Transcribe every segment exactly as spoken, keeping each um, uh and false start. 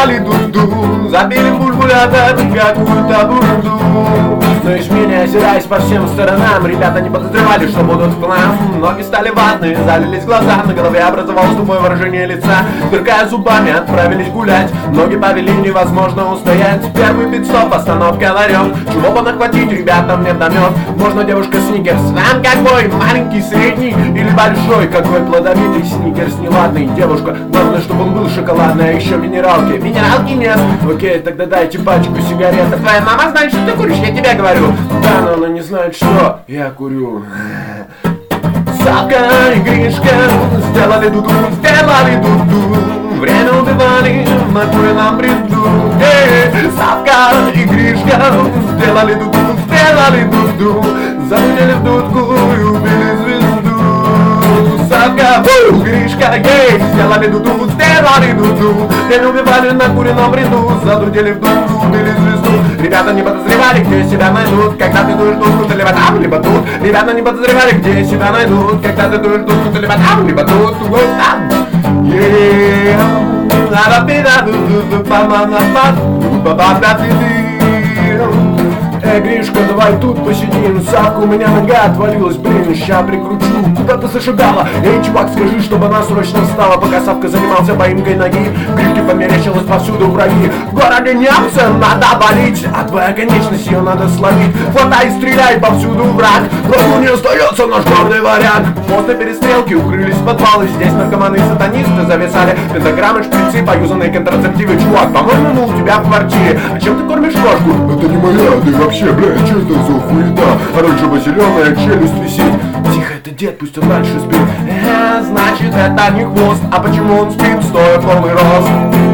сделали дуду, забили бульбулятор какую-то бурду. Но из меня озираясь по всем сторонам, ребята не подозревали, что будут к нам. Ноги стали ватные, залились глаза, на голове образовалось тупое выражение лица. Сверкая зубами, отправились гулять, ноги повели, невозможно устоять. Первый пит-стоп, остановка ларек. Чего бы нахватить, ребятам не домет. Можно девушка сникерс, нам какой, маленький, средний или большой, какой плодовитый сникерс неладный. Девушка, главное, чтобы он был шоколадный, а еще минералки. Минералки нет? Окей, тогда дайте пачку сигарет. А твоя мама знает, что ты куришь, я тебе говорю. Да, но она не знает, что я курю. Савка и Гришка сделали дуду, сделали дуду. Время убивали, в накуренном бреду. Эй, Савка и Гришка сделали дуду, сделали дуду. Задуняли в дудку и убили звезду. Савка, у, Гришка, гей, сделали дуду, сделали дуду. Время убивали, в накуренном бреду. Задудели в дудку, убили звезду. Ребята не подозревали, где себя найдут, когда ты дуешь дудку, ты либо там, либо тут. Ребята не подозревали, где себя найдут, когда ты дуешь дудку, ты либо там, либо тут. Вот там. Yeah, Эй, Гришка, давай тут посидим. Савка, у меня нога отвалилась, блин, ща прикручу. Куда ты зашагала? Эй, чувак, скажи, чтобы она срочно встала. Пока Савка занимался поимкой ноги, Гришке померещилось повсюду враги. В городе немца надо валить, а твоя конечность ее надо словить. Хватай, стреляй, повсюду враг. Врагу не остается наш главный варяг. После перестрелки укрылись в подвалы. Здесь наркоманы и сатанисты зависали. Пентаграммы, шприцы, поюзанные контрацептивы. Чувак, по-моему, мы у тебя в квартире. А чем ты кормишь кошку? Это не моя, ты вообще, бля, что это за хуета? Оранжево зеленая челюсть висит. Тихо, это дед, пусть он дальше спит. Э, значит, это не хвост. А почему он спит, стоя полный рост?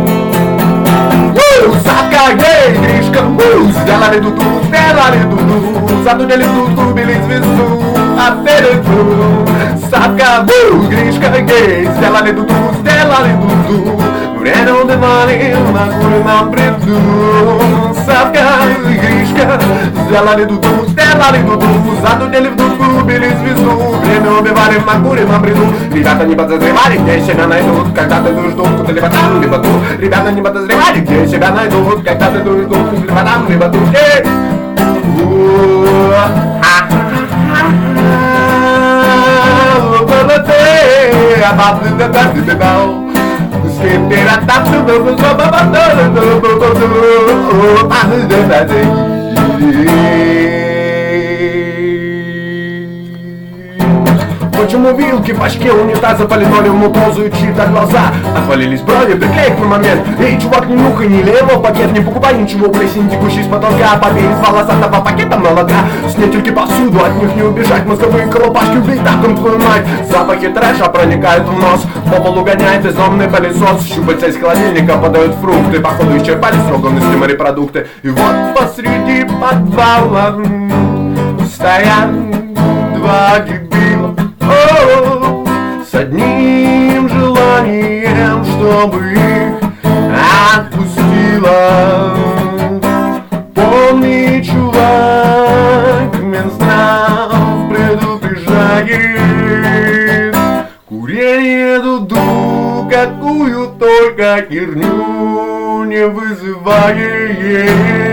Уу, Савка, ей, Гришка, уу, сделали дуду, сделали дуду. Задудели в дудку, убили звезду. Опели дуду. Савка, уу, Гришка, ей, сделали дуду, сделали дуду. Время убивали, на курином бреду. Савка и Гришка сделали дуду, сделали дуду. Задудели в дудку, убили звезду. Время убивали в накуренном бреду. Ребята не подозревали, где себя найдут, когда ты дуешь дудку, ты либо там, либо тут. Ребята не подозревали, где себя найдут, когда ты дуешь дудку, либо там, либо тут. Эй! Почему вилки в башке унитаза по линолеуму ползают чьи-то глаза? Отвалились брови, приклей их на момент. Эй, чувак, не нюхай, не лей его в пакет. Не покупай ничего, плесень, текущий с потолка. Побей из волосатого пакета молока. Снятельки повсюду, от них не убежать. Мозговые колупашки, убей таком твою мать. Запахи трэша проникают в нос. По полу гоняет бездомный пылесос. Щупальца из холодильника подают фрукты. Походу исчерпали срок годности морепродукты. И вот посреди подвала стоят два дебила. О, с одним желанием, чтобы их отпустила. Помни, чувак, Минздрав предупреждает. Курение дуду, какую только херню не вызывает.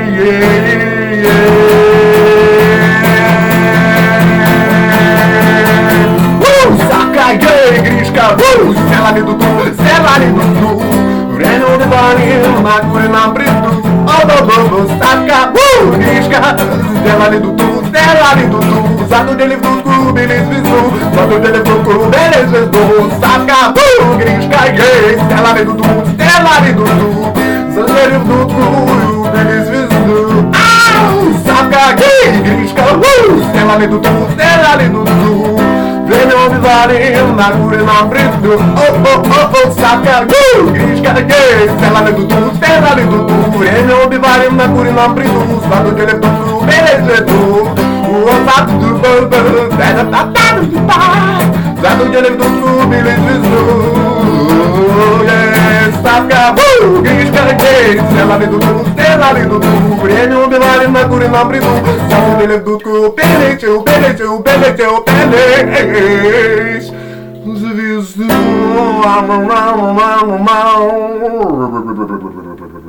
Ей, Гришка, уу, сделали дуду, сделали дуду. Время убивали, на курином бреду. О-бо-бо-бо, Савка, уу, Гришка, сделали дуду, сделали дуду. Задудели в дудку, убили звезду. Задудели в дудку, убили звезду. Савка, уу, Гришка, ей, сделали дуду, сделали дуду. Задудели в дудку, убили звезду. Ау, Савка, ей, Гришка, уу, сделали дуду, сделали дуду. Время убивали на курином бреду. О-о-о-о, Савка, уу, Гришка, ей, сделали дуду, сделали дуду. Время убивали на курином бреду. Задудели в дудку, убили звезду. Задудели в дудку, убили звезду. Савка, уу, Гришка, ей, сделали дуду, сделали дуду. Время убивали на курином бреду. Задудели в дудку, убили, убили, убили, убили звезду. мау, мау, мау, мау, мау.